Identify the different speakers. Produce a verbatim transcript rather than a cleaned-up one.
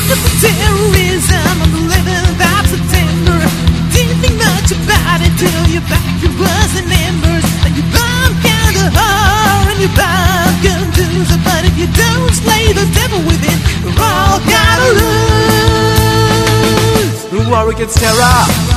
Speaker 1: It's the terrorism of the living that's a tender. Didn't think much about it till your back it was in embers. And you bound down the horror and you bound gun to the but if you don't slay the devil within, we're all gotta lose.
Speaker 2: The war against terror